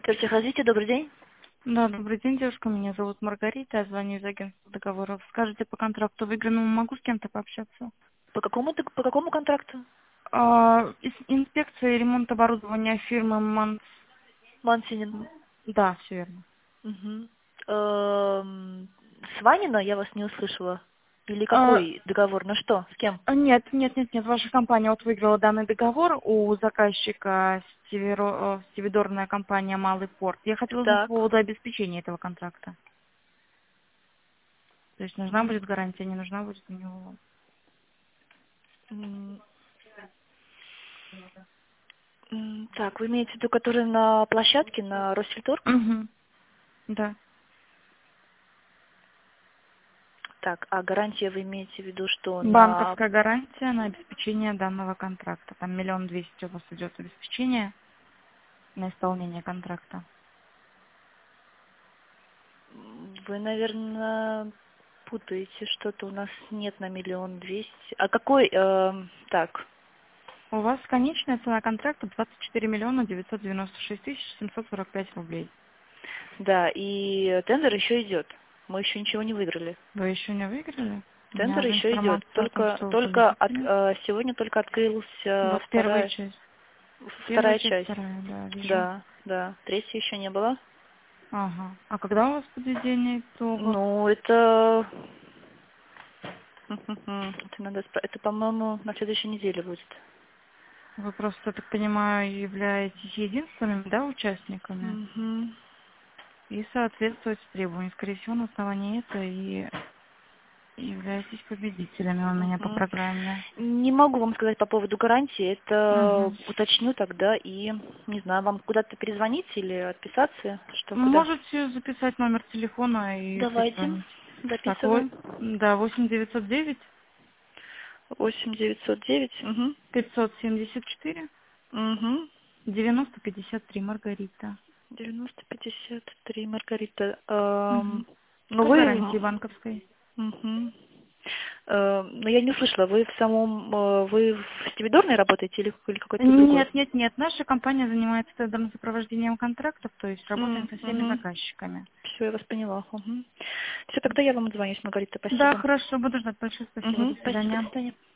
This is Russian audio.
Техразвитие, добрый день. Да, добрый день, девушка. Меня зовут Маргарита. Я звоню из агентства договоров. Скажите, по контракту выигранному могу с кем-то пообщаться? По какому контракту? Инспекция и ремонт оборудования фирмы Манс. Мансинин. Да, все верно. Мгм. С Ванина я вас не услышала. Или А, какой договор? На что? С кем? нет. Ваша компания вот выиграла данный договор у заказчика стивидорная компания «Малый порт». Я хотела узнать по Так. поводу обеспечения этого контракта. То есть нужна М, будет гарантия, не нужна будет у него. м, Так, вы имеете в виду, который на площадке, на Россельторг? Угу. Да. Так, а гарантия вы имеете в виду, что на... Банковская гарантия на обеспечение данного контракта. Там 1 200 000 у вас идет обеспечение на исполнение контракта. Вы, наверное, путаете что-то. У нас нет на 1 200 000. А какой... Так, У вас конечная цена контракта 24 996 745 рублей. да, и тендер еще идет. Мы еще ничего не выиграли. Вы еще не выиграли? У меня Тендер уже еще идет. информация о том, Только, что вы только победители. сегодня только открылась Вот первая вторая, часть. Первая вторая часть, часть. вторая, да, вижу. Да, да. Третьей еще не было. Ага. А когда у вас подведение итогов? Ну, это, это, по-моему, на следующей неделе будет. Вы просто, я так понимаю, являетесь единственными, да, участниками? Мгм. И соответствуете требованиям. Скорее всего, на основании этого и являетесь победителями у меня по Мгм. программе. Не могу вам сказать по поводу гарантии. Это Угу. уточню тогда и, не знаю, вам куда-то перезвонить или отписаться, что куда? Можете записать номер телефона и Давайте, перезвонить. Так, записываем. да, 8 909 8 909. Угу. 574 Угу. 90 53 Маргарита. 9053, Маргарита. Угу. Ну По вы... гарантии банковской. Мгм. Но я не услышала, вы в самом... Вы в Стивидорной работаете или какой-то другой? Нет. Наша компания занимается тендерным сопровождением контрактов, то есть работаем со всеми Угу. заказчиками. Все, я вас поняла. Все, тогда я вам отзвонюсь, Маргарита, Да, спасибо. хорошо, буду ждать. Большое спасибо. До Спасибо, до свидания. свидания.